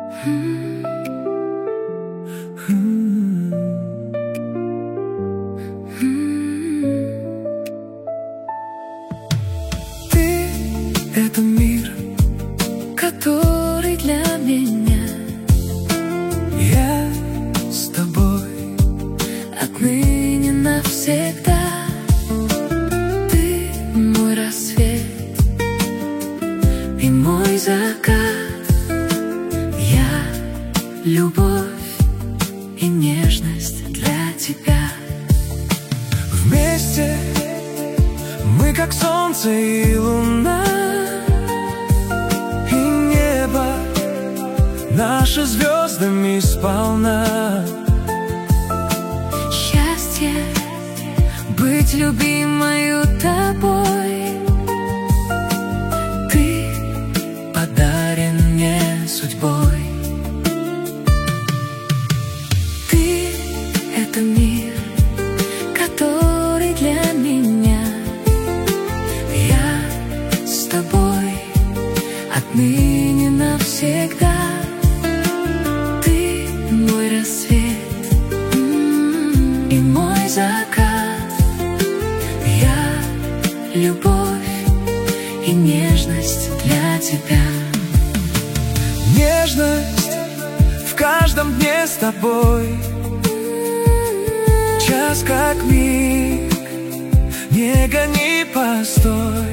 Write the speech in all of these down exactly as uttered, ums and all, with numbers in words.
Ты — это мир, который для меня. Я с тобой отныне навсегда. Ты мой рассвет и мой закат. Я любовь и нежность для тебя. Вместе мы как солнце и луна, и небо наши звездами сполна. Счастье быть любимою тобой. Ты подарен мне судьбой. Ты — это мир, который для меня. Я с тобой отныне навсегда. Ты мой рассвет и мой закат. Я любовь и нежность для тебя. Нежность в каждом дне с тобой. Час как миг, не гони, постой.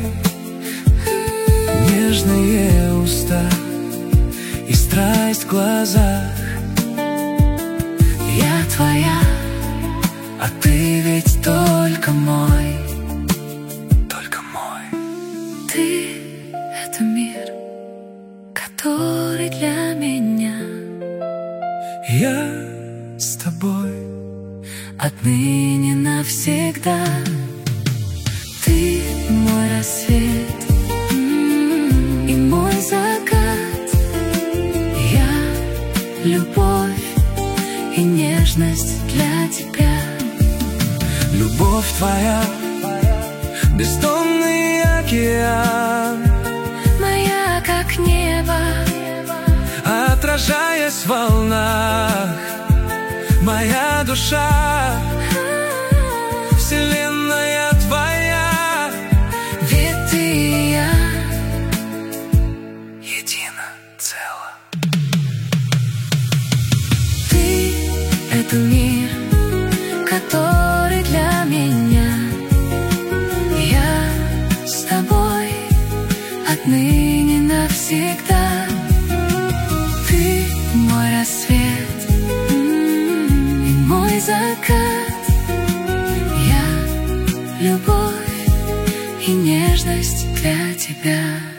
Нежные уста и страсть в глазах. Я твоя, а ты ведь только мой, только мой. Ты — это мир, который для меня. Я с тобой Отныне навсегда. Ты мой рассвет и мой закат. Я Любовь и нежность для тебя. любовь твоя, бездонный океан, Моя как небо, отражаясь в волнах. Моя душа, вселенная твоя, ведь ты и я едино цело. Ты — это мир, который для меня. Я с тобой отныне навсегда. Ты мой рассвет и мой закат. Я любовь и нежность для тебя.